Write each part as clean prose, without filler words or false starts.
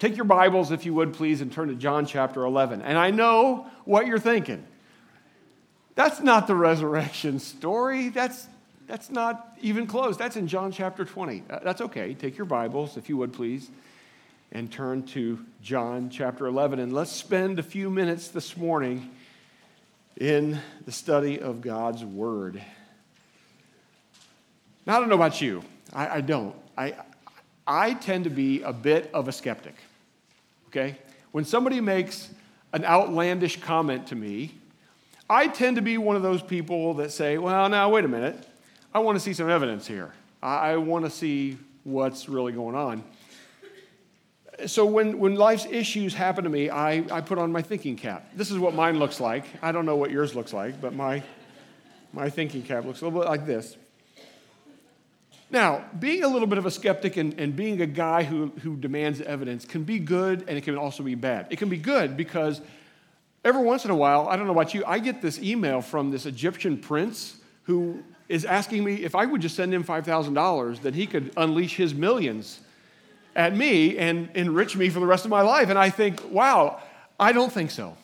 Take your Bibles, if you would, please, and turn to John chapter 11. And I know what you're thinking. That's not the resurrection story. That's not even close. That's in John chapter 20. That's okay. Take your Bibles, if you would, please, and turn to John chapter 11. And let's spend a few minutes this morning in the study of God's Word. Now, I don't know about you. I don't. I tend to be a bit of a skeptic, okay? When somebody makes an outlandish comment to me, I tend to be one of those people that say, well, now, wait a minute. I want to see some evidence here. I want to see what's really going on. So when life's issues happen to me, I put on my thinking cap. This is what mine looks like. I don't know what yours looks like, but my thinking cap looks a little bit like this. Now, being a little bit of a skeptic and being a guy who demands evidence can be good, and it can also be bad. It can be good because every once in a while, I don't know about you, I get this email from this Egyptian prince who is asking me if I would just send him $5,000, that he could unleash his millions at me and enrich me for the rest of my life. And I think, wow, I don't think so.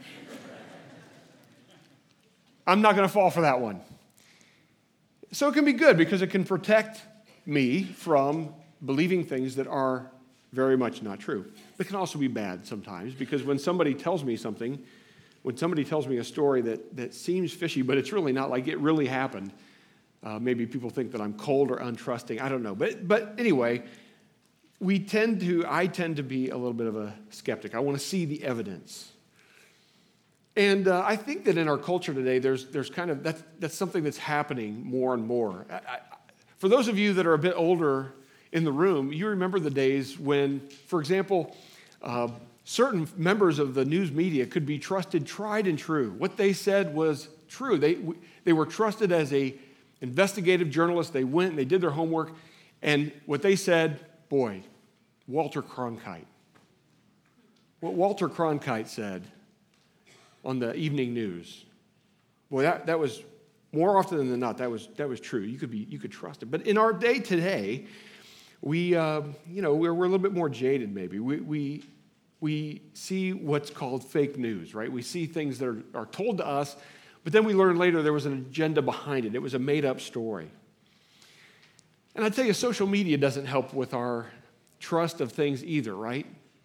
I'm not going to fall for that one. So it can be good because it can protect me from believing things that are very much not true. It can also be bad sometimes because when somebody tells me something, when somebody tells me a story that seems fishy, but it's really not, like it really happened, maybe people think that I'm cold or untrusting. I don't know. But anyway, I tend to be a little bit of a skeptic. I want to see the evidence. And I think that in our culture today, there's kind of, that's something that's happening more and more. For those of you that are a bit older in the room, you remember the days when, for example, certain members of the news media could be trusted, tried and true. What they said was true. They were trusted as a investigative journalist. They went and they did their homework. And what they said, boy, Walter Cronkite. What Walter Cronkite said on the evening news, boy, that was more often than not, that was true. You could trust it. But in our day today, we're a little bit more jaded. Maybe we see what's called fake news, right? We see things that are told to us, but then we learn later there was an agenda behind it. It was a made-up story. And I tell you, social media doesn't help with our trust of things either, right?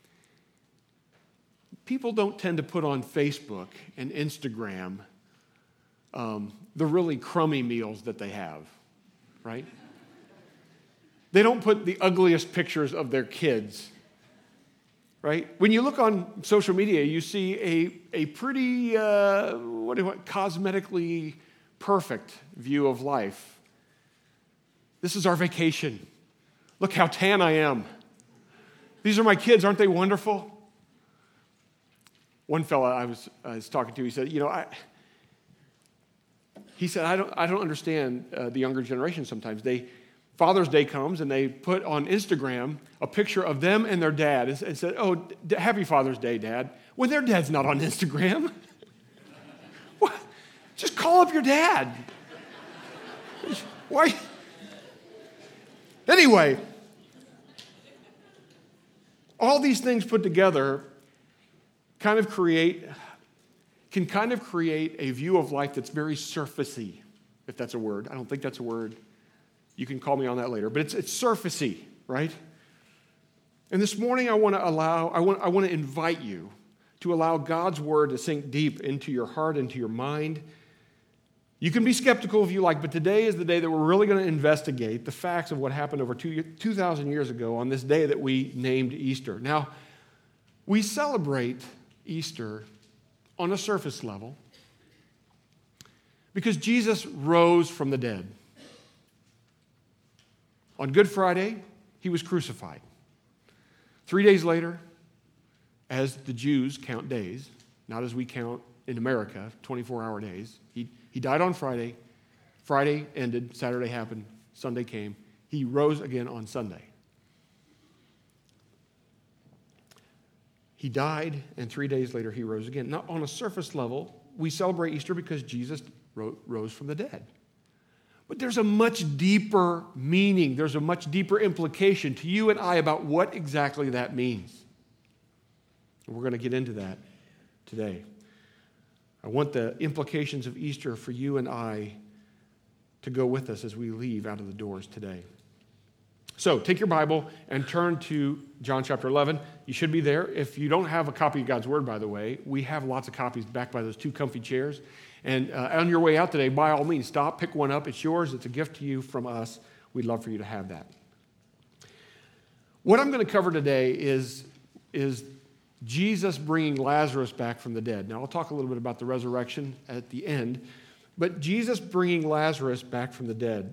People don't tend to put on Facebook and Instagram the really crummy meals that they have, right? They don't put the ugliest pictures of their kids, right? When you look on social media, you see a pretty, cosmetically perfect view of life. This is our vacation. Look how tan I am. These are my kids. Aren't they wonderful? One fella I was talking to, he said, I don't understand the younger generation sometimes. Father's Day comes and they put on Instagram a picture of them and their dad and said, oh, happy Father's Day, Dad. When their dad's not on Instagram. What? Just call up your dad. Why? Anyway, all these things put together can kind of create a view of life that's very surfacey, if that's a word. I don't think that's a word. You can call me on that later, but it's surfacey, right? And this morning I want to invite you to allow God's word to sink deep into your heart, into your mind. You can be skeptical if you like, but today is the day that we're really going to investigate the facts of what happened over 2,000 years ago on this day that we named Easter. Now, we celebrate Easter on a surface level because Jesus rose from the dead. On Good Friday, he was crucified. 3 days later, as the Jews count days, not as we count in America, 24-hour days, he died on Friday. Friday ended, Saturday happened, Sunday came. He rose again on Sunday. He died, and 3 days later he rose again. Now, on a surface level, we celebrate Easter because Jesus rose from the dead. But there's a much deeper meaning. There's a much deeper implication to you and I about what exactly that means. We're going to get into that today. I want the implications of Easter for you and I to go with us as we leave out of the doors today. So take your Bible and turn to John chapter 11. You should be there. If you don't have a copy of God's Word, by the way, we have lots of copies back by those two comfy chairs. And on your way out today, by all means, stop, pick one up. It's yours. It's a gift to you from us. We'd love for you to have that. What I'm going to cover today is Jesus bringing Lazarus back from the dead. Now, I'll talk a little bit about the resurrection at the end, but Jesus bringing Lazarus back from the dead.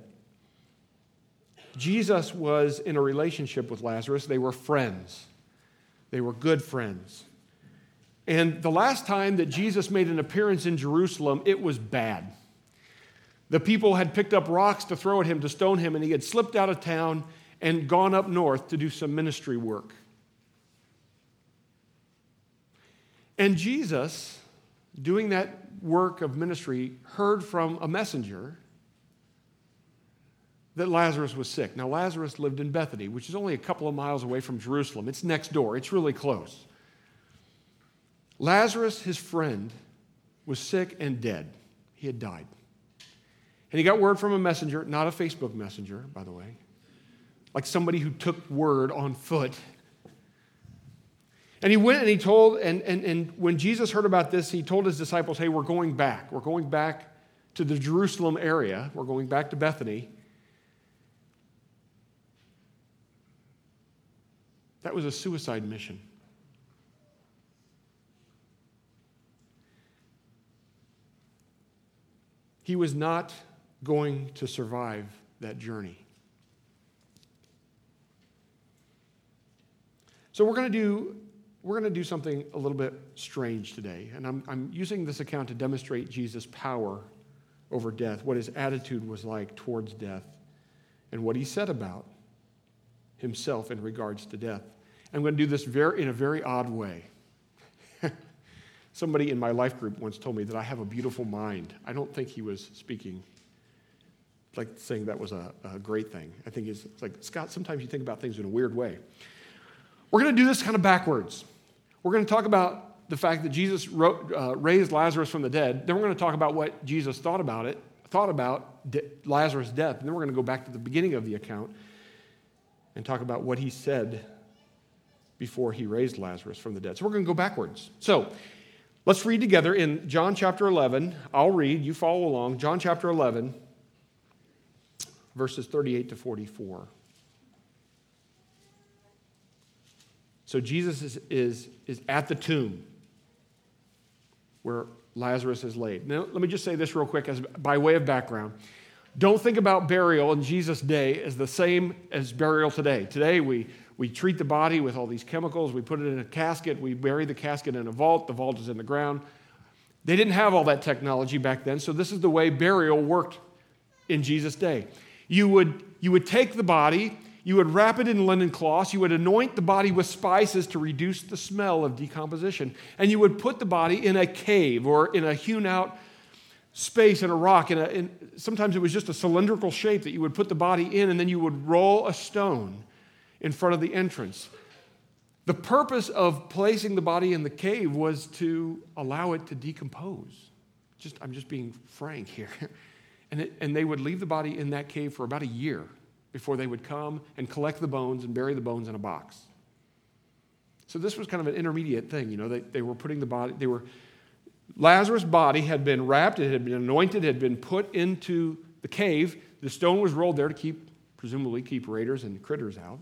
Jesus was in a relationship with Lazarus. They were friends. They were good friends. And the last time that Jesus made an appearance in Jerusalem, it was bad. The people had picked up rocks to throw at him, to stone him, and he had slipped out of town and gone up north to do some ministry work. And Jesus, doing that work of ministry, heard from a messenger that Lazarus was sick. Now, Lazarus lived in Bethany, which is only a couple of miles away from Jerusalem. It's next door. It's really close. Lazarus, his friend, was sick and dead. He had died. And he got word from a messenger, not a Facebook messenger, by the way, like somebody who took word on foot. And he went and he told, and when Jesus heard about this, he told his disciples, hey, we're going back. We're going back to the Jerusalem area. We're going back to Bethany. That was a suicide mission. He was not going to survive that journey. So we're going to do something a little bit strange today, and I'm using this account to demonstrate Jesus' power over death, what his attitude was like towards death, and what he said about himself in regards to death. I'm going to do this in a very odd way. Somebody in my life group once told me that I have a beautiful mind. I don't think he was speaking like saying that was a great thing. I think it's like, Scott, sometimes you think about things in a weird way. We're going to do this kind of backwards. We're going to talk about the fact that Jesus raised Lazarus from the dead. Then we're going to talk about what Jesus thought about Lazarus' death. And then we're going to go back to the beginning of the account and talk about what he said before he raised Lazarus from the dead. So we're going to go backwards. So let's read together in John chapter 11. I'll read, you follow along. John chapter 11, verses 38 to 44. So Jesus is at the tomb where Lazarus is laid. Now, let me just say this real quick by way of background. Don't think about burial in Jesus' day as the same as burial today. Today, we treat the body with all these chemicals. We put it in a casket. We bury the casket in a vault. The vault is in the ground. They didn't have all that technology back then, so this is the way burial worked in Jesus' day. You would take the body, you would wrap it in linen cloths, you would anoint the body with spices to reduce the smell of decomposition, and you would put the body in a cave or in a hewn-out space in a rock. Sometimes it was just a cylindrical shape that you would put the body in, and then you would roll a stone in front of the entrance. The purpose of placing the body in the cave was to allow it to decompose. I'm just being frank here. And they would leave the body in that cave for about a year before they would come and collect the bones and bury the bones in a box. So this was kind of an intermediate thing. They were putting the body, Lazarus' body had been wrapped, it had been anointed, had been put into the cave. The stone was rolled there to presumably keep raiders and critters out.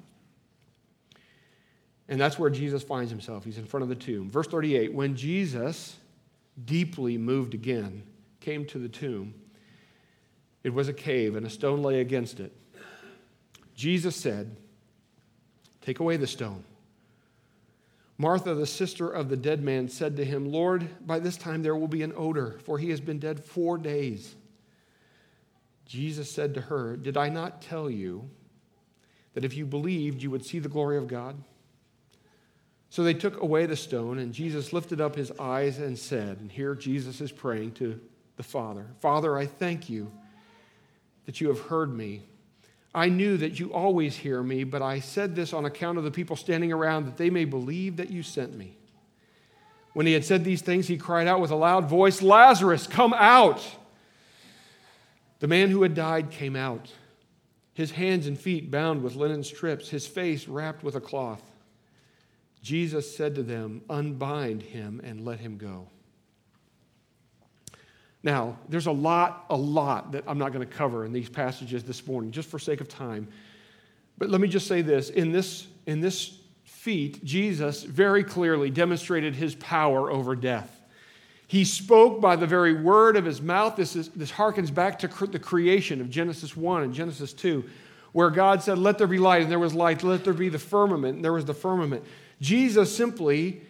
And that's where Jesus finds himself. He's in front of the tomb. Verse 38, when Jesus, deeply moved again, came to the tomb, it was a cave, and a stone lay against it. Jesus said, "Take away the stone." Martha, the sister of the dead man, said to him, "Lord, by this time there will be an odor, for he has been dead 4 days." Jesus said to her, "Did I not tell you that if you believed, you would see the glory of God?" So they took away the stone, and Jesus lifted up his eyes and said, and here Jesus is praying to the Father, "Father, I thank you that you have heard me. I knew that you always hear me, but I said this on account of the people standing around, that they may believe that you sent me." When he had said these things, he cried out with a loud voice, "Lazarus, come out!" The man who had died came out, his hands and feet bound with linen strips, his face wrapped with a cloth. Jesus said to them, "Unbind him and let him go." Now, there's a lot that I'm not going to cover in these passages this morning, just for sake of time. But let me just say this. In this feat, Jesus very clearly demonstrated his power over death. He spoke by the very word of his mouth. This harkens back to the creation of Genesis 1 and Genesis 2, where God said, "Let there be light," and there was light. "Let there be the firmament," and there was the firmament. Jesus simply,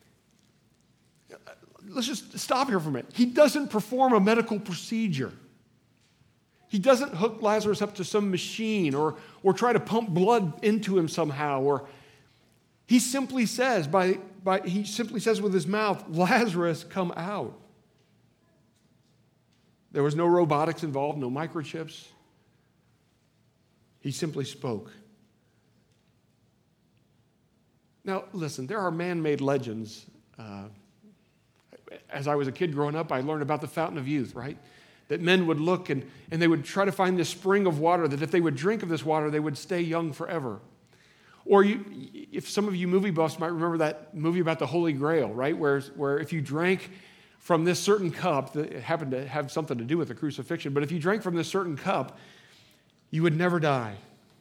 let's just stop here for a minute. He doesn't perform a medical procedure. He doesn't hook Lazarus up to some machine or try to pump blood into him somehow. Or he simply says with his mouth, "Lazarus, come out." There was no robotics involved, no microchips. He simply spoke. Now, listen, there are man-made legends. As I was a kid growing up, I learned about the fountain of youth, right? That men would look and they would try to find this spring of water, that if they would drink of this water, they would stay young forever. Or if some of you movie buffs might remember that movie about the Holy Grail, right? Where if you drank from this certain cup, that happened to have something to do with the crucifixion, but if you drank from this certain cup, you would never die.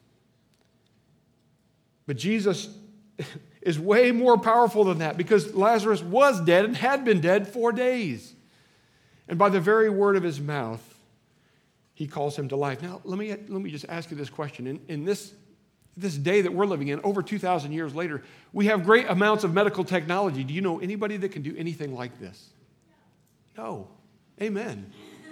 But Jesus is way more powerful than that, because Lazarus was dead and had been dead 4 days. And by the very word of his mouth, he calls him to life. Now, let me just ask you this question. In this day that we're living in, over 2,000 years later, we have great amounts of medical technology. Do you know anybody that can do anything like this? No. Amen.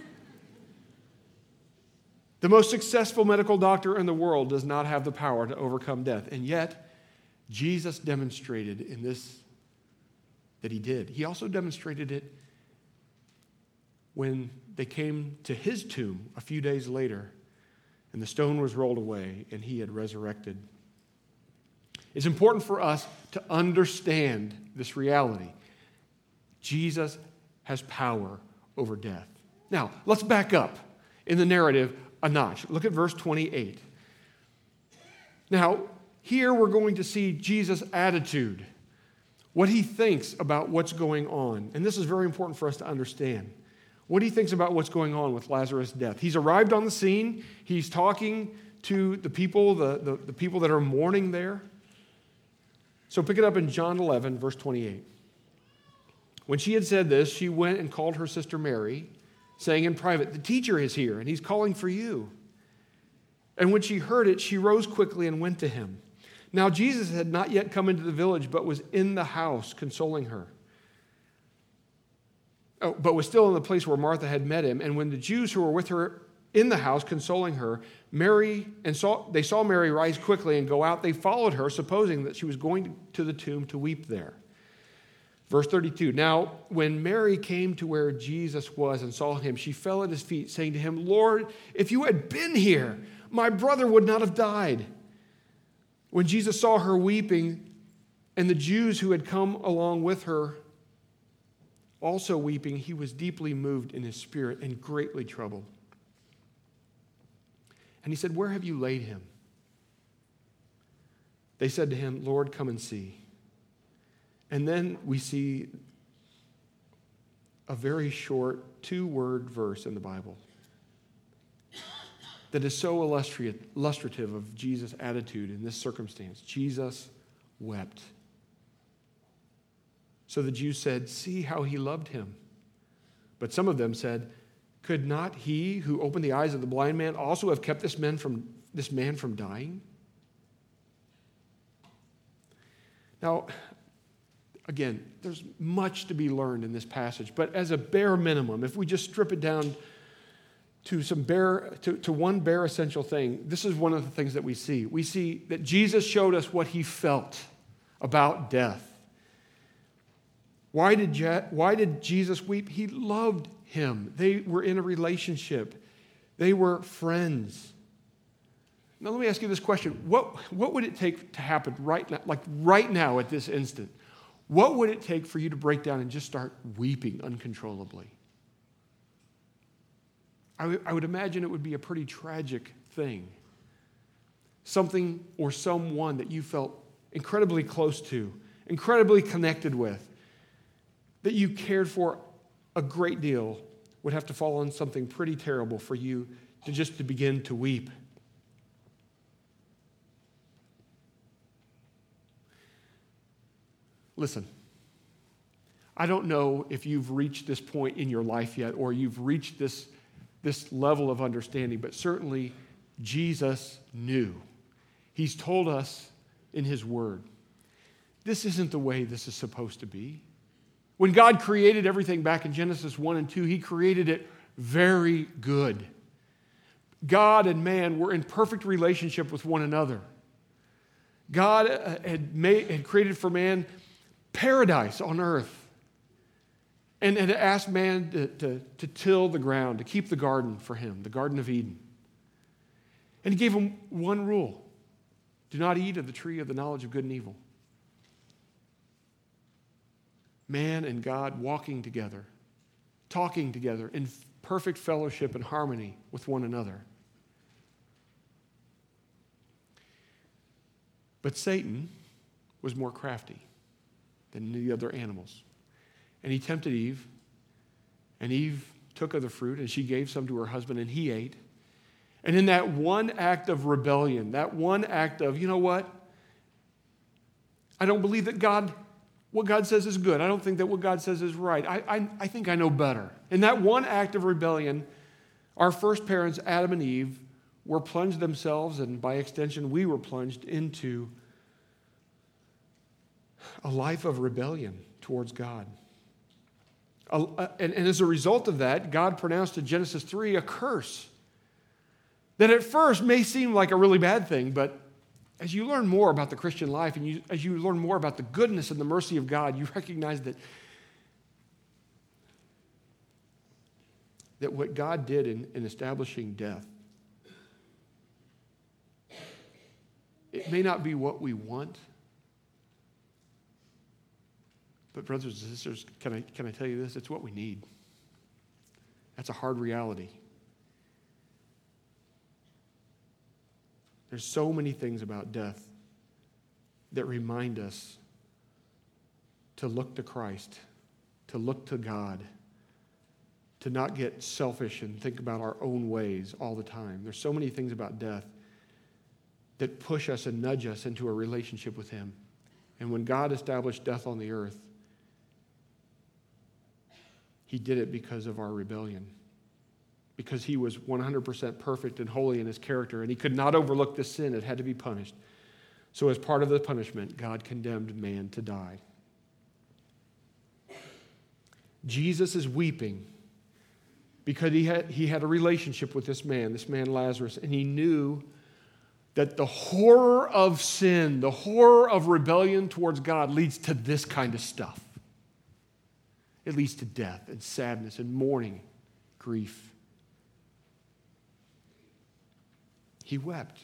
The most successful medical doctor in the world does not have the power to overcome death. And yet, Jesus demonstrated in this that he did. He also demonstrated it when they came to his tomb a few days later, and the stone was rolled away, and he had resurrected. It's important for us to understand this reality. Jesus has power over death. Now, let's back up in the narrative a notch. Look at verse 28. Now, here we're going to see Jesus' attitude, what he thinks about what's going on. And this is very important for us to understand. What he thinks about what's going on with Lazarus' death. He's arrived on the scene. He's talking to the people, the people that are mourning there. So pick it up in John 11, verse 28. When she had said this, she went and called her sister Mary, saying in private, "The teacher is here, and he's calling for you." And when she heard it, she rose quickly and went to him. Now Jesus had not yet come into the village, but was in the house consoling her. But was still in the place where Martha had met him. And when the Jews who were with her in the house consoling her, they saw Mary rise quickly and go out, they followed her, supposing that she was going to the tomb to weep there. Verse 32, now when Mary came to where Jesus was and saw him, she fell at his feet, saying to him, "Lord, if you had been here, my brother would not have died." When Jesus saw her weeping, and the Jews who had come along with her also weeping, he was deeply moved in his spirit and greatly troubled. And he said, "Where have you laid him?" They said to him, "Lord, come and see." And then we see a very short 2-word verse in the Bible that is so illustrative of Jesus' attitude in this circumstance. Jesus wept. So the Jews said, "See how he loved him." But some of them said, "Could not he who opened the eyes of the blind man also have kept this man from dying?" Now, again, there's much to be learned in this passage, but as a bare minimum, if we just strip it down to one bare essential thing, this is one of the things that we see. We see that Jesus showed us what he felt about death. Why did Jesus weep? He loved him. They were in a relationship. They were friends. Now let me ask you this question. What would it take to happen right now, like right now at this instant? What would it take for you to break down and just start weeping uncontrollably? I would imagine it would be a pretty tragic thing. Something or someone that you felt incredibly close to, incredibly connected with, that you cared for a great deal, would have to fall on something pretty terrible for you to begin to weep. Listen, I don't know if you've reached this point in your life yet, or you've reached this level of understanding, but certainly Jesus knew. He's told us in his word, this isn't the way this is supposed to be. When God created everything back in Genesis 1 and 2, he created it very good. God and man were in perfect relationship with one another. God had created for man paradise on earth and had asked man to till the ground, to keep the garden for him, the Garden of Eden. And he gave him one rule: do not eat of the tree of the knowledge of good and evil. Man and God walking together, talking together in perfect fellowship and harmony with one another. But Satan was more crafty than the other animals. And he tempted Eve, and Eve took of the fruit, and she gave some to her husband, and he ate. And in that one act of rebellion, that one act of, you know what? I don't believe that what God says is good. I don't think that what God says is right. I think I know better. In that one act of rebellion, our first parents, Adam and Eve, were plunged themselves, and by extension, we were plunged into a life of rebellion towards God. And as a result of that, God pronounced in Genesis 3 a curse that at first may seem like a really bad thing, but as you learn more about the Christian life and as you learn more about the goodness and the mercy of God, you recognize that what God did in establishing death, it may not be what we want, but brothers and sisters, can I tell you this? It's what we need. That's a hard reality. There's so many things about death that remind us to look to Christ, to look to God, to not get selfish and think about our own ways all the time. There's so many things about death that push us and nudge us into a relationship with him. And when God established death on the earth, he did it because of our rebellion. Because he was 100% perfect and holy in his character, and he could not overlook this sin. It had to be punished. So as part of the punishment, God condemned man to die. Jesus is weeping because he had a relationship with this man Lazarus, and he knew that the horror of sin, the horror of rebellion towards God leads to this kind of stuff. It leads to death and sadness and mourning, grief. He wept.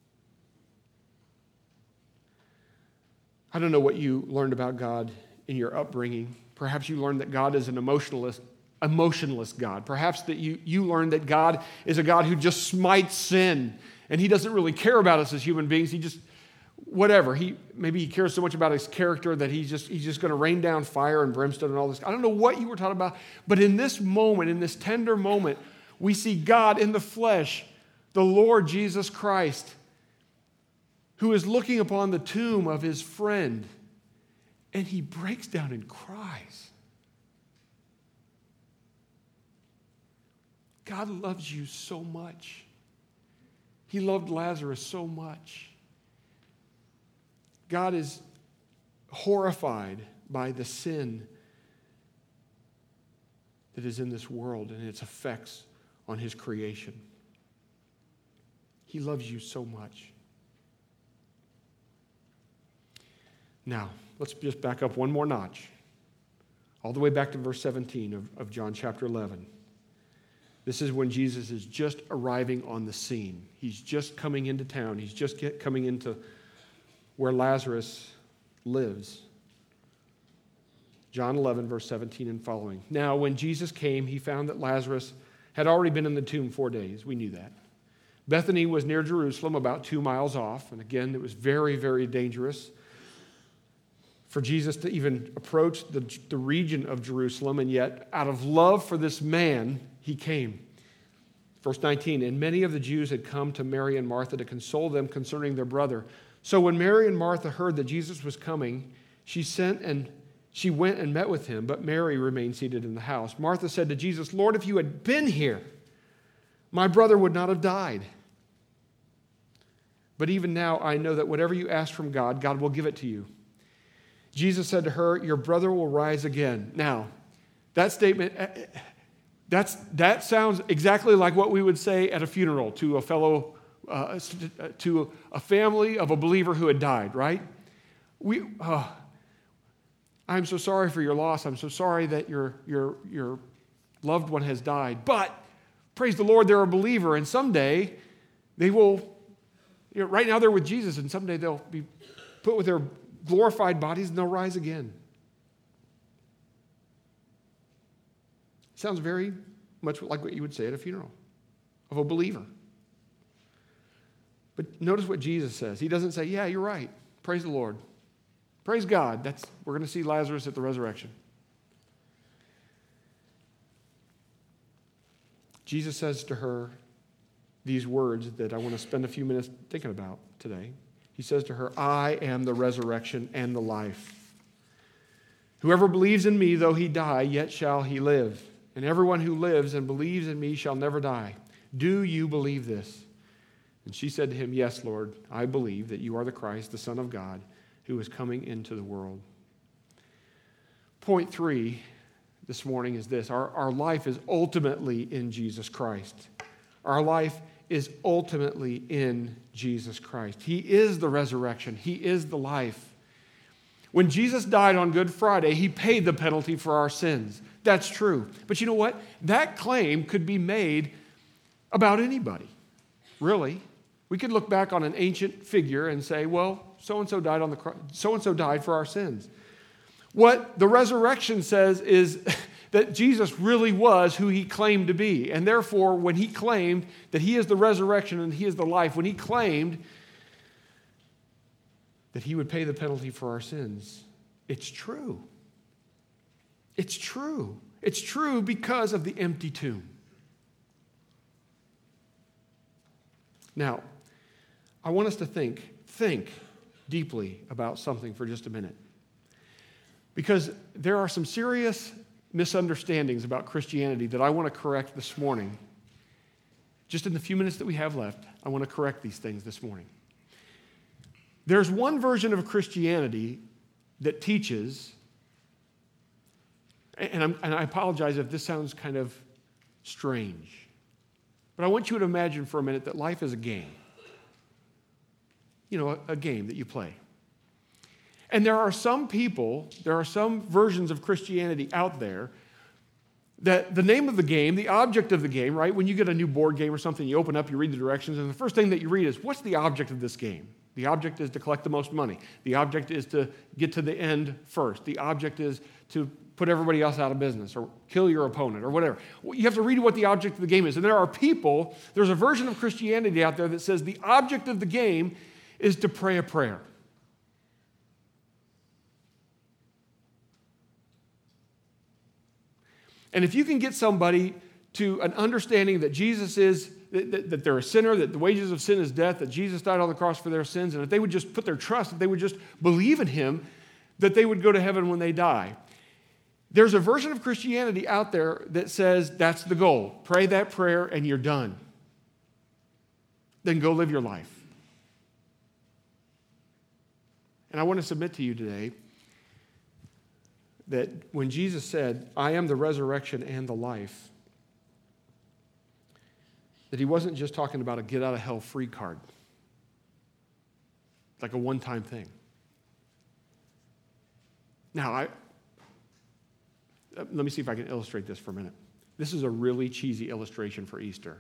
I don't know what you learned about God in your upbringing. Perhaps you learned that God is an emotionless God. Perhaps that you learned that God is a God who just smites sin, and he doesn't really care about us as human beings. He just, whatever. Maybe he cares so much about his character that he's just going to rain down fire and brimstone and all this. I don't know what you were taught about, but in this moment, in this tender moment, we see God in the flesh, the Lord Jesus Christ, who is looking upon the tomb of his friend, and he breaks down and cries. God loves you so much. He loved Lazarus so much. God is horrified by the sin that is in this world and its effects on his creation. He loves you so much. Now, let's just back up one more notch, all the way back to verse 17 of John chapter 11. This is when Jesus is just arriving on the scene. He's just coming into town. He's just coming into where Lazarus lives. John 11, verse 17 and following. Now, when Jesus came, he found that Lazarus had already been in the tomb 4 days. We knew that. Bethany was near Jerusalem, about 2 miles off. And again, it was very, very dangerous for Jesus to even approach the region of Jerusalem. And yet, out of love for this man, he came. Verse 19, and many of the Jews had come to Mary and Martha to console them concerning their brother. So when Mary and Martha heard that Jesus was coming, she went and met with him, but Mary remained seated in the house. Martha said to Jesus, Lord, if you had been here, my brother would not have died. But even now I know that whatever you ask from God, God will give it to you. Jesus said to her, your brother will rise again. Now, that statement, that sounds exactly like what we would say at a funeral to a fellow, to a family of a believer who had died, right? I'm so sorry for your loss. I'm so sorry that your loved one has died. But praise the Lord, they're a believer, and someday they will, right now they're with Jesus, and someday they'll be put with their glorified bodies and they'll rise again. Sounds very much like what you would say at a funeral of a believer. But notice what Jesus says. He doesn't say, yeah, you're right. Praise the Lord. Praise God. We're going to see Lazarus at the resurrection. Jesus says to her these words that I want to spend a few minutes thinking about today. He says to her, I am the resurrection and the life. Whoever believes in me, though he die, yet shall he live. And everyone who lives and believes in me shall never die. Do you believe this? And she said to him, yes, Lord, I believe that you are the Christ, the Son of God, who is coming into the world. Point 3 this morning is this. Our life is ultimately in Jesus Christ. Our life is ultimately in Jesus Christ. He is the resurrection. He is the life. When Jesus died on Good Friday, he paid the penalty for our sins. That's true. But you know what? That claim could be made about anybody, really. We could look back on an ancient figure and say, well, so-and-so died on the cross, so-and-so died for our sins. What the resurrection says is that Jesus really was who he claimed to be. And therefore, when he claimed that he is the resurrection and he is the life, when he claimed that he would pay the penalty for our sins, it's true. It's true. It's true because of the empty tomb. Now, I want us to think deeply about something for just a minute. Because there are some serious misunderstandings about Christianity that I want to correct this morning. Just in the few minutes that we have left, I want to correct these things this morning. There's one version of Christianity that teaches, and I apologize if this sounds kind of strange, but I want you to imagine for a minute that life is a game. You know, a game that you play. And there are some versions of Christianity out there that the name of the game, the object of the game, right? When you get a new board game or something, you open up, you read the directions, and the first thing that you read is, what's the object of this game? The object is to collect the most money. The object is to get to the end first. The object is to put everybody else out of business or kill your opponent or whatever. You have to read what the object of the game is. And there's a version of Christianity out there that says the object of the game is to pray a prayer. And if you can get somebody to an understanding that Jesus is, that they're a sinner, that the wages of sin is death, that Jesus died on the cross for their sins, and if they would just put their trust, if they would just believe in him, that they would go to heaven when they die. There's a version of Christianity out there that says that's the goal. Pray that prayer and you're done. Then go live your life. And I want to submit to you today that when Jesus said, I am the resurrection and the life, that he wasn't just talking about a get-out-of-hell-free card, like a one-time thing. Now, let me see if I can illustrate this for a minute. This is a really cheesy illustration for Easter.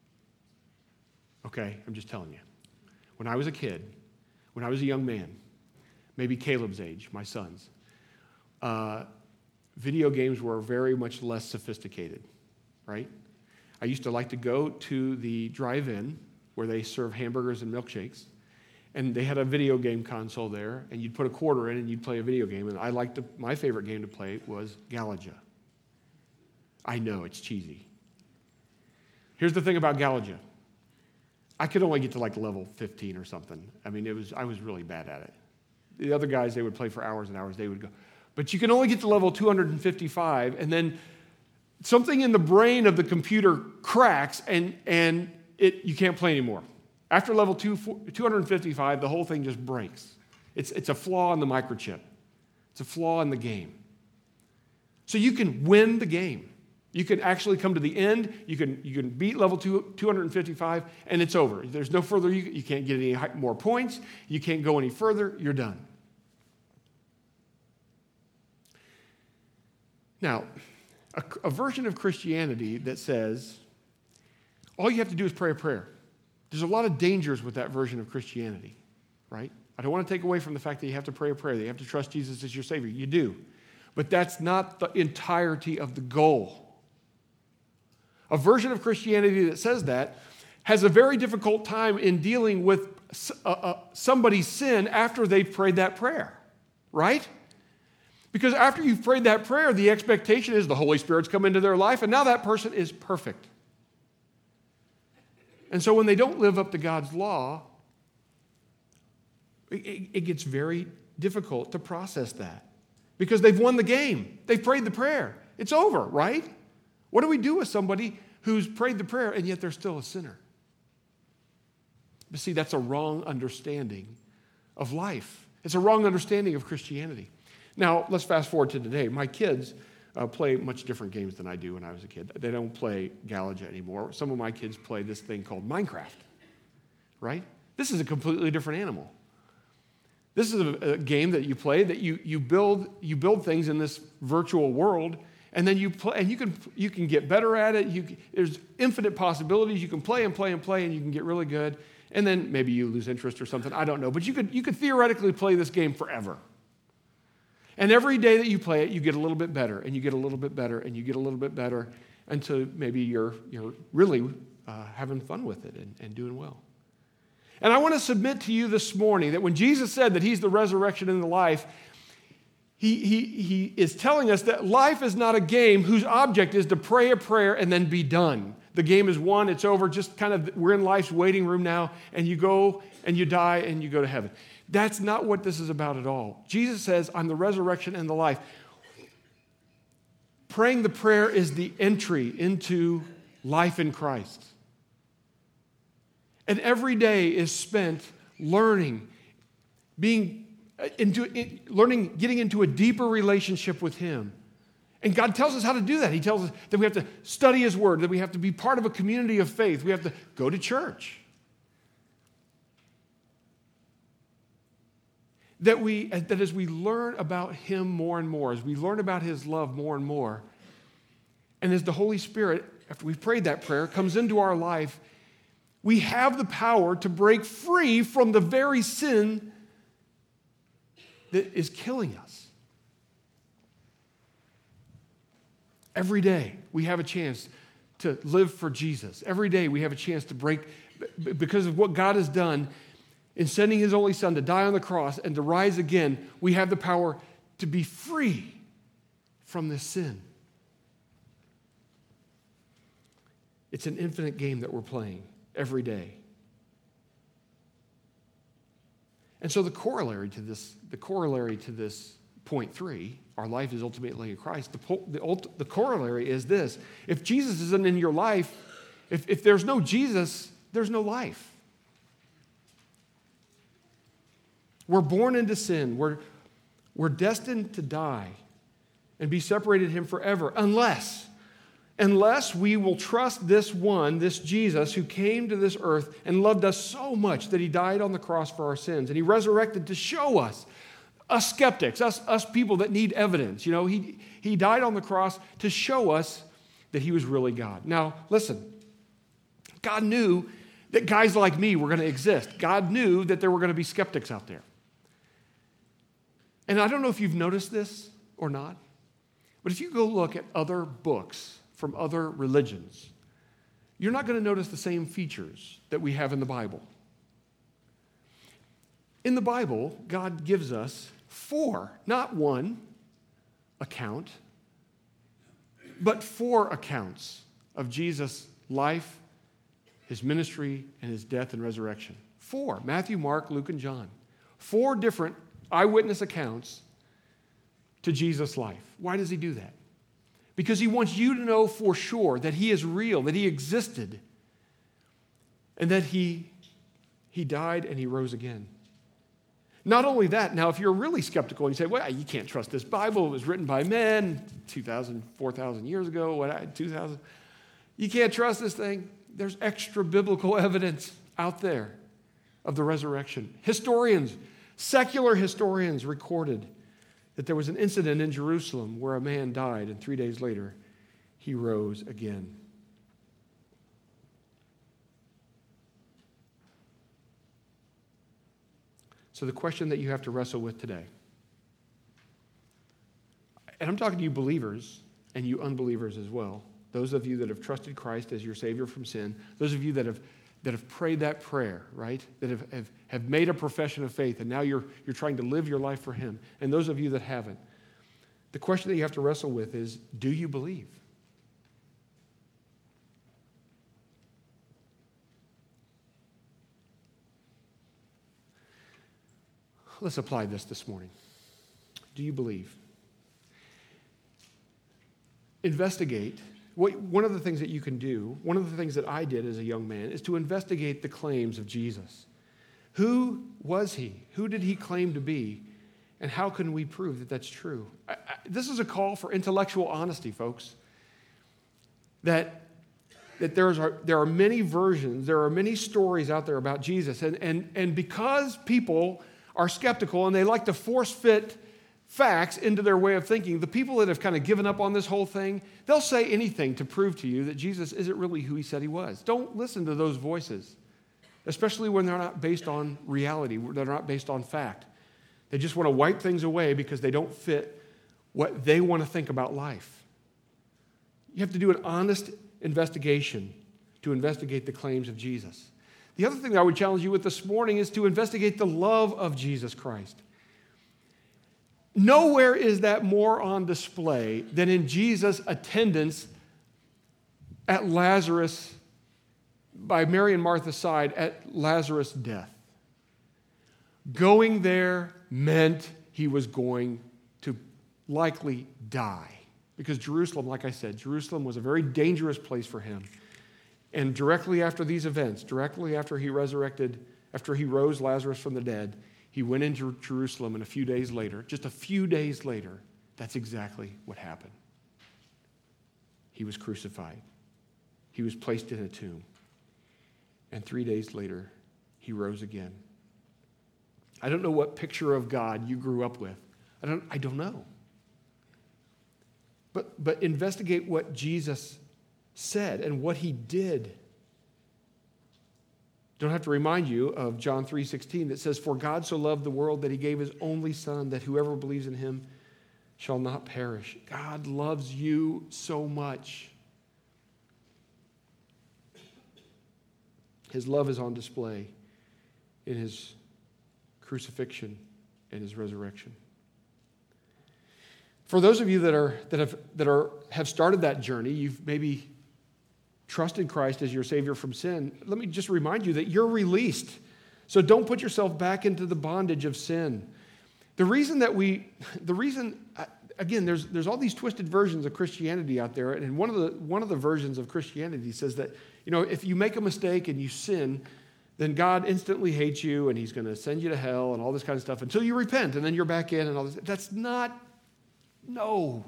Okay, I'm just telling you. When I was a kid, when I was a young man, maybe Caleb's age, my son's, video games were very much less sophisticated, right? I used to like to go to the drive-in where they serve hamburgers and milkshakes, and they had a video game console there, and you'd put a quarter in and you'd play a video game, and my favorite game to play was Galaga. I know, it's cheesy. Here's the thing about Galaga. I could only get to like level 15 or something. I mean, I was really bad at it. The other guys, they would play for hours and hours, they would go. But you can only get to level 255, and then something in the brain of the computer cracks, and you can't play anymore. After level 255, the whole thing just breaks. It's a flaw in the microchip. It's a flaw in the game. So you can win the game. You can actually come to the end. You can beat level 255, and it's over. There's no further. You can't get any more points. You can't go any further. You're done. Now, a version of Christianity that says all you have to do is pray a prayer. There's a lot of dangers with that version of Christianity, right? I don't want to take away from the fact that you have to pray a prayer, that you have to trust Jesus as your Savior. You do. But that's not the entirety of the goal. A version of Christianity that says that has a very difficult time in dealing with somebody's sin after they've prayed that prayer, right? Because after you've prayed that prayer, the expectation is the Holy Spirit's come into their life, and now that person is perfect. And so when they don't live up to God's law, it gets very difficult to process that. Because they've won the game. They've prayed the prayer. It's over, right? What do we do with somebody who's prayed the prayer and yet they're still a sinner? But see, that's a wrong understanding of life. It's a wrong understanding of Christianity. Now, let's fast forward to today. My kids play much different games than I do when I was a kid. They don't play Galaga anymore. Some of my kids play this thing called Minecraft, right? This is a completely different animal. This is a game that you play that you build things in this virtual world, and then you play, and you can get better at it. There's infinite possibilities. You can play and play and play, and you can get really good. And then maybe you lose interest or something. I don't know, but you could theoretically play this game forever. And every day that you play it, you get a little bit better, and you get a little bit better, and you get a little bit better, until maybe you're really having fun with it and doing well. And I want to submit to you this morning that when Jesus said that he's the resurrection and the life, he is telling us that life is not a game whose object is to pray a prayer and then be done. The game is won, it's over, just kind of, we're in life's waiting room now, and you go and you die and you go to heaven. That's not what this is about at all. Jesus says, I'm the resurrection and the life. Praying the prayer is the entry into life in Christ. And every day is spent learning, getting into a deeper relationship with Him. And God tells us how to do that. He tells us that we have to study His Word, that we have to be part of a community of faith. We have to go to church. That as we learn about Him more and more, as we learn about His love more and more, and as the Holy Spirit, after we've prayed that prayer, comes into our life, we have the power to break free from the very sin that is killing us. Every day we have a chance to live for Jesus. Every day we have a chance to break, because of what God has done in sending His only Son to die on the cross and to rise again, we have the power to be free from this sin. It's an infinite game that we're playing every day. And so the corollary to this point 3, our life is ultimately in Christ, the corollary is this: if Jesus isn't in your life, if there's no Jesus, there's no life. We're born into sin. We're destined to die and be separated from Him forever, unless we will trust this Jesus who came to this earth and loved us so much that He died on the cross for our sins, and He resurrected to show us skeptics, us people that need evidence. He died on the cross to show us that He was really God. Now, listen, God knew that guys like me were going to exist. God knew that there were going to be skeptics out there. And I don't know if you've noticed this or not, But if you go look at other books from other religions, you're not going to notice the same features that we have in the Bible. In the Bible, God gives us 4, not 1 account, but 4 accounts of Jesus' life, his ministry, and his death and resurrection. 4, Matthew, Mark, Luke, and John. 4 different eyewitness accounts to Jesus' life. Why does he do that? Because he wants you to know for sure that he is real, that he existed, and that he died and he rose again. Not only that, now if you're really skeptical and you say, well, you can't trust this Bible, it was written by men 2,000, 4,000 years ago, 2,000, you can't trust this thing. There's extra biblical evidence out there of the resurrection. Historians, secular historians recorded that there was an incident in Jerusalem where a man died and 3 days later he rose again. So the question that you have to wrestle with today, and I'm talking to you believers and you unbelievers as well, those of you that have trusted Christ as your Savior from sin, those of you that have prayed that prayer, right? That have made a profession of faith, and now you're trying to live your life for him. And those of you that haven't, the question that you have to wrestle with is, do you believe? Let's apply this morning. Do you believe? Investigate. One of the things that you can do, one of the things that I did as a young man, is to investigate the claims of Jesus. Who was he? Who did he claim to be? And how can we prove that that's true? This is a call for intellectual honesty, folks. That there are many versions, there are many stories out there about Jesus. And because people are skeptical and they like to force fit facts into their way of thinking, the people that have kind of given up on this whole thing, they'll say anything to prove to you that Jesus isn't really who he said he was. Don't listen to those voices, especially when they're not based on reality, they're not based on fact. They just want to wipe things away because they don't fit what they want to think about life. You have to do an honest investigation to investigate the claims of Jesus. The other thing I would challenge you with this morning is to investigate the love of Jesus Christ. Nowhere is that more on display than in Jesus' attendance at Lazarus, by Mary and Martha's side, at Lazarus' death. Going there meant he was going to likely die. Because Jerusalem, like I said, Jerusalem was a very dangerous place for him. And directly after these events, directly after he rose Lazarus from the dead, he went into Jerusalem, and a few days later, just a few days later, that's exactly what happened. He was crucified. He was placed in a tomb. And 3 days later, he rose again. I don't know what picture of God you grew up with. I don't know. But investigate what Jesus said and what he did. Don't have to remind you of John 3:16 that says, "For God so loved the world that he gave his only son, that whoever believes in him shall not perish." God loves you so much. His love is on display in his crucifixion and his resurrection. For those of you that have started that journey, you've maybe trusted Christ as your Savior from sin, let me just remind you that you're released. So don't put yourself back into the bondage of sin. Again, there's all these twisted versions of Christianity out there, and one of the versions of Christianity says that, if you make a mistake and you sin, then God instantly hates you and he's going to send you to hell and all this kind of stuff until you repent, and then you're back in and all this. That's not, no.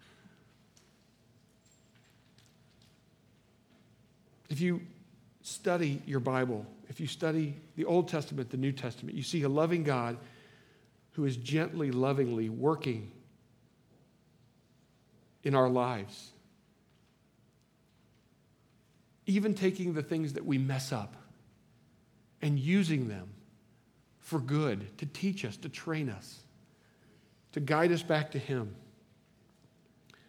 If you study your Bible, if you study the Old Testament, the New Testament, you see a loving God who is gently, lovingly working in our lives. Even taking the things that we mess up and using them for good, to teach us, to train us, to guide us back to him.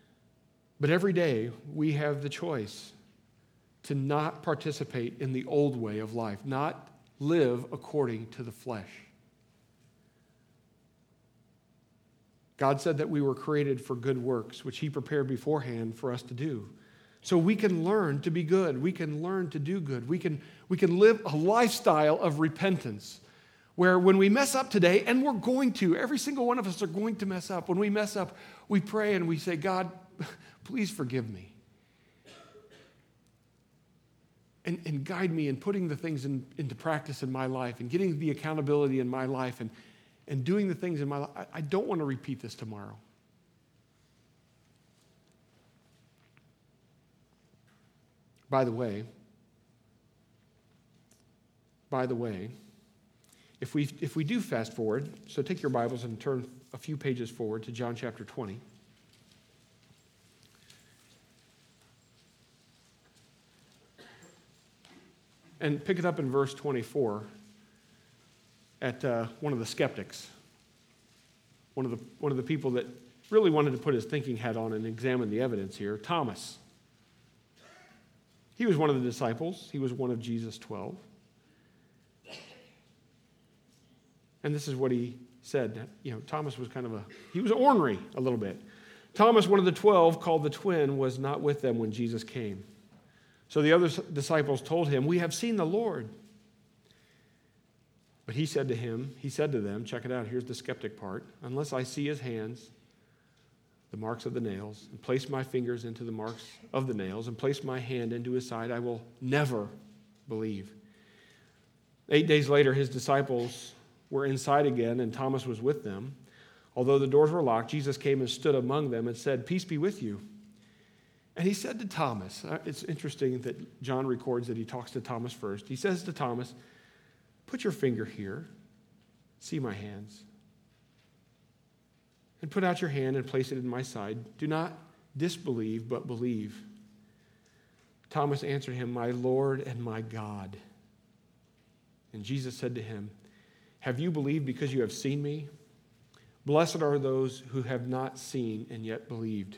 But every day we have the choice to not participate in the old way of life, not live according to the flesh. God said that we were created for good works, which he prepared beforehand for us to do. So we can learn to be good. We can learn to do good. We can live a lifestyle of repentance where when we mess up today, and we're going to, every single one of us are going to mess up. When we mess up, we pray and we say, God, please forgive me. And guide me in putting the things into practice in my life and getting the accountability in my life and doing the things in my life. I don't want to repeat this tomorrow. By the way, if we do fast forward, so take your Bibles and turn a few pages forward to John chapter 20. And pick it up in verse 24 at one of the skeptics, one of the people that really wanted to put his thinking hat on and examine the evidence here, Thomas. He was one of the disciples. He was one of Jesus' 12. And this is what he said. Thomas was he was ornery a little bit. Thomas, one of the 12, called the twin, was not with them when Jesus came. So the other disciples told him, "We have seen the Lord." But he said to them, check it out, here's the skeptic part, "Unless I see his hands, the marks of the nails, and place my fingers into the marks of the nails, and place my hand into his side, I will never believe." 8 days later, his disciples were inside again, and Thomas was with them. Although the doors were locked, Jesus came and stood among them and said, "Peace be with you." And he said to Thomas, it's interesting that John records that he talks to Thomas first. He says to Thomas, "Put your finger here, see my hands, and put out your hand and place it in my side. Do not disbelieve, but believe." Thomas answered him, "My Lord and my God." And Jesus said to him, "Have you believed because you have seen me? Blessed are those who have not seen and yet believed."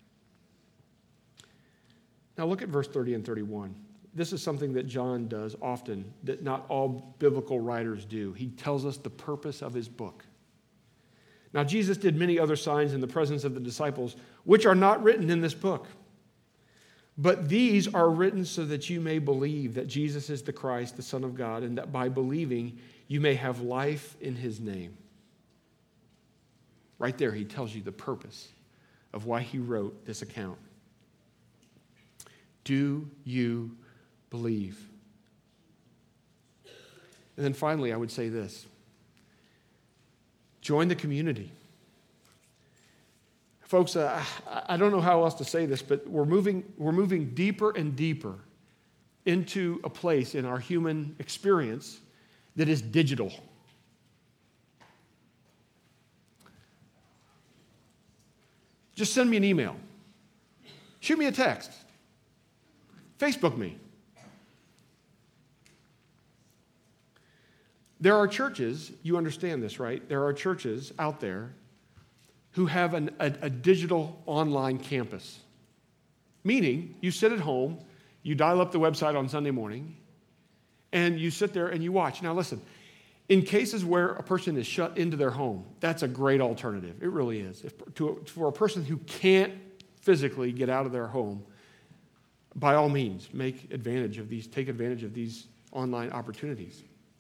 Now look at verse 30 and 31. This is something that John does often, that not all biblical writers do. He tells us the purpose of his book. Now Jesus did many other signs in the presence of the disciples, which are not written in this book. But these are written so that you may believe that Jesus is the Christ, the Son of God, and that by believing you may have life in his name. Right there, he tells you the purpose of why he wrote this account. Do you believe? And then finally, I would say this. Join the community. Folks, I don't know how else to say this, but we're moving deeper and deeper into a place in our human experience that is digital. Just send me an email. Shoot me a text. Facebook me. There are churches, you understand this, right? There are churches out there who have a digital online campus. Meaning, you sit at home, you dial up the website on Sunday morning, and you sit there and you watch. Now listen, in cases where a person is shut into their home, that's a great alternative. It really is. For a person who can't physically get out of their home, by all means, take advantage of these online opportunities.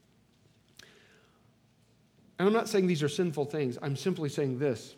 And I'm not saying these are sinful things. I'm simply saying this.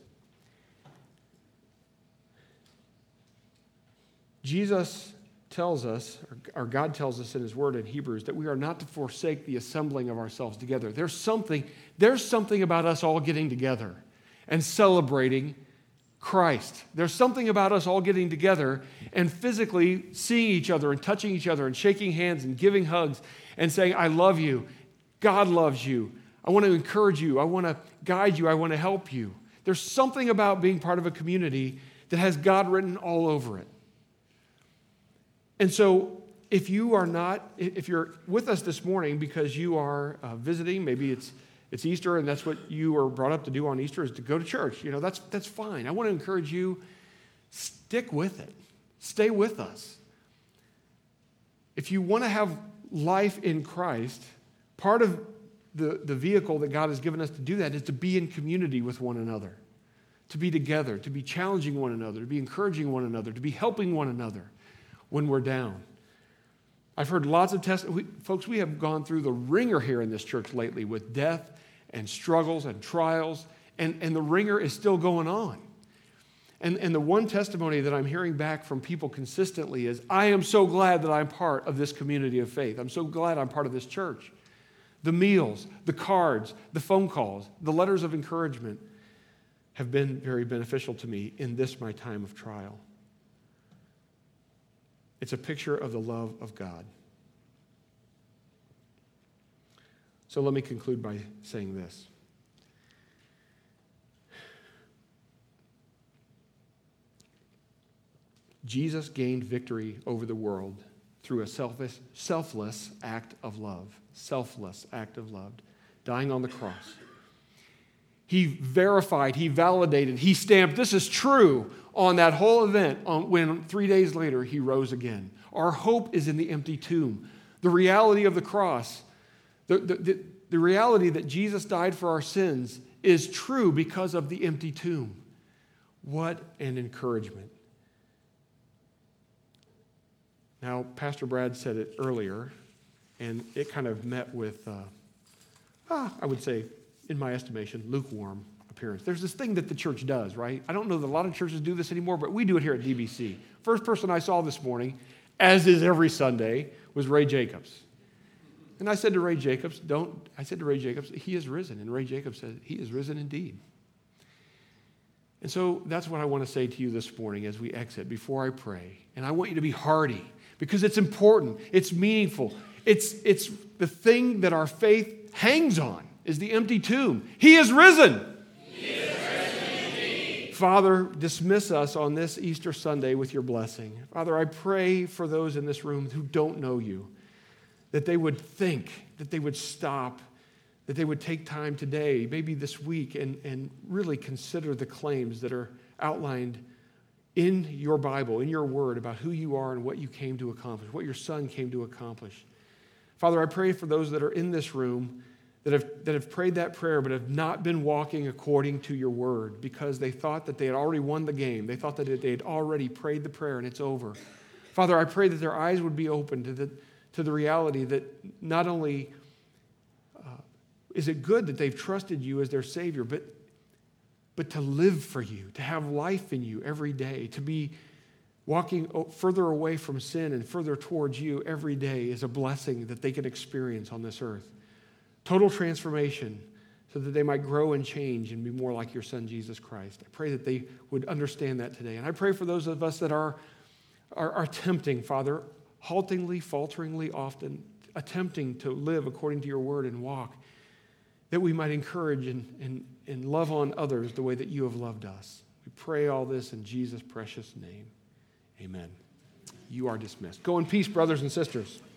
Jesus tells us, or God tells us in his word in Hebrews, that we are not to forsake the assembling of ourselves together. There's something about us all getting together and celebrating Christ. There's something about us all getting together and physically seeing each other and touching each other and shaking hands and giving hugs and saying, "I love you. God loves you. I want to encourage you. I want to guide you. I want to help you." There's something about being part of a community that has God written all over it. And so if you're with us this morning because you are visiting, maybe it's Easter and that's what you were brought up to do on Easter is to go to church. That's fine. I want to encourage you stick with it. Stay with us. If you want to have life in Christ, part of the vehicle that God has given us to do that is to be in community with one another, to be together, to be challenging one another, to be encouraging one another, to be helping one another when we're down. I've heard lots of folks, we have gone through the ringer here in this church lately with death and struggles and trials, and the ringer is still going on. And the one testimony that I'm hearing back from people consistently is, I am so glad that I'm part of this community of faith. I'm so glad I'm part of this church. The meals, the cards, the phone calls, the letters of encouragement have been very beneficial to me in this, my time of trial. It's a picture of the love of God. So let me conclude by saying this. Jesus gained victory over the world through a selfless act of love. Selfless act of love. Dying on the cross. He verified, he validated, he stamped, this is true on that whole event when 3 days later he rose again. Our hope is in the empty tomb. The reality of the cross, the reality that Jesus died for our sins is true because of the empty tomb. What an encouragement. Now, Pastor Brad said it earlier, and it kind of met with, I would say, in my estimation, lukewarm appearance. There's this thing that the church does, right? I don't know that a lot of churches do this anymore, but we do it here at DBC. First person I saw this morning, as is every Sunday, was Ray Jacobs. And I said to Ray Jacobs, he is risen. And Ray Jacobs said, he is risen indeed. And so that's what I want to say to you this morning as we exit, before I pray. And I want you to be hearty, because it's important, it's meaningful. It's the thing that our faith hangs on, is the empty tomb. He is risen. He is risen indeed. Father, dismiss us on this Easter Sunday with your blessing. Father, I pray for those in this room who don't know you, that they would think, that they would stop, that they would take time today, maybe this week, and really consider the claims that are outlined in your Bible, in your word, about who you are and what you came to accomplish, what your Son came to accomplish. Father, I pray for those that are in this room that have prayed that prayer but have not been walking according to your word because they thought that they had already won the game. They thought that they had already prayed the prayer and it's over. Father, I pray that their eyes would be open to the reality that not only is it good that they've trusted you as their Savior, but to live for you, to have life in you every day, to be walking further away from sin and further towards you every day is a blessing that they can experience on this earth. Total transformation so that they might grow and change and be more like your Son, Jesus Christ. I pray that they would understand that today. And I pray for those of us that are attempting, Father, haltingly, falteringly often, attempting to live according to your word and walk, that we might encourage and love on others the way that you have loved us. We pray all this in Jesus' precious name. Amen. You are dismissed. Go in peace, brothers and sisters.